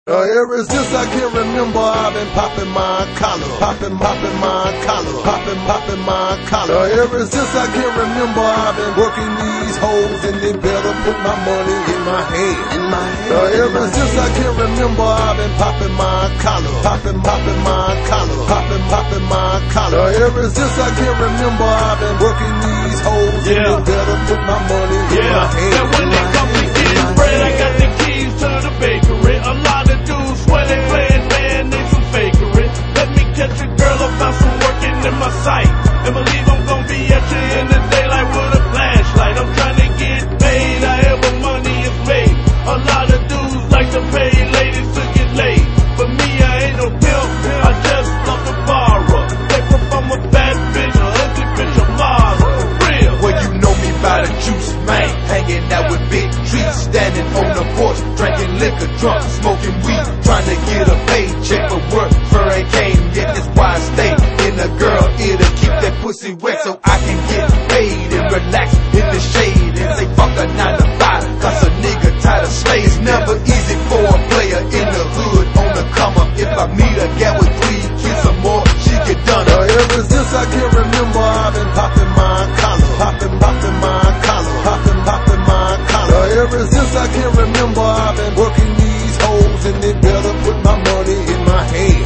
Ever since I can remember, I've been popping my collar, popping my collar, popping my collar. Ever since I can remember, I've been working these hoes, and they better put my money in my hand. Ever since I can remember, I've been popping my collar, popping my collar, popping my collar. Ever since I can remember, I've been working these hoes, and they better put my money in my hand. Now when they come to get bread, I got the keys to the bakery. A lot of dudes swear they playing band, they some fakery. Let me catch a girl about some working in my sight, and believe I'm gonna be at you in the daylight with a flashlight. I'm trying to get paid, however money is made. A lot of dudes like to pay ladies to get laid, but me, I ain't no pimp, I just love to borrow. Take from a bad bitch, a ugly bitch, a model, real. Well, you know me by the juice, man. Hanging out with big trees, standing on the porch, drinking liquor, drunk, smoking weed, trying to get a paycheck, but work for ain't came yet. That's why I stay in a girl ear to keep that pussy wet, so I can get paid and relax in the shade and say fuck a 9 to 5, cause a nigga tired of slaves. It's never easy for a player in the hood on the come up. If I meet a gal with 3 kids or more, she get done up. Ever since I can remember, I've been popping my collar, popping my collar, popping my collar. Ever since I can remember, I've been working these hoes, and they better put my money in my hand.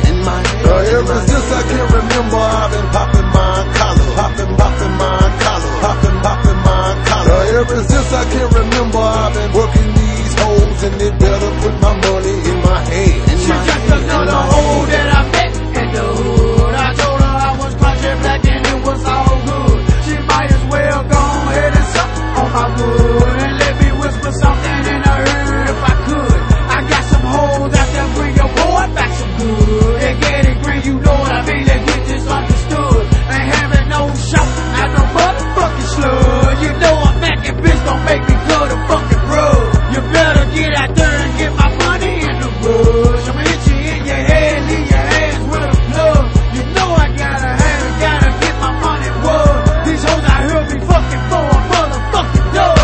Ever since I can remember, I've been popping my collar, popping my collar, popping my collar. Ever since I can remember, I've been working these hoes, and they better put my money in my hand. She just another hoe that I met in the hood. I told her I was country black and it was all good. She might as well go ahead and suck on my wood and let me whisper something in her ear if I could. I got some hoes out there, bring your boy back some good. They get it green, you know what I mean, they get this understood. Ain't having no shot, not no motherfucking slug. You know I'm back and bitch don't make me go to fucking rug. You better get out there and get my money in the rush. I'ma hit you in your head, leave your ass with a plug. You know I gotta have it, gotta get my money wood. These hoes out here be fucking for a motherfucking dog.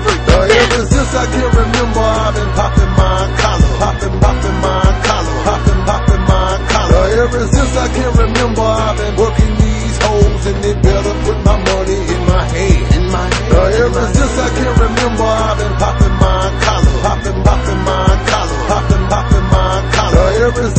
Ever since I can remember, I've been popping my collar, popping my collar, popping my collar. Ever since I can remember, I've been working these hoes, and they better put my money in my hand. Ever since I can remember, I've been popping my collar, popping my collar, popping my collar. Ever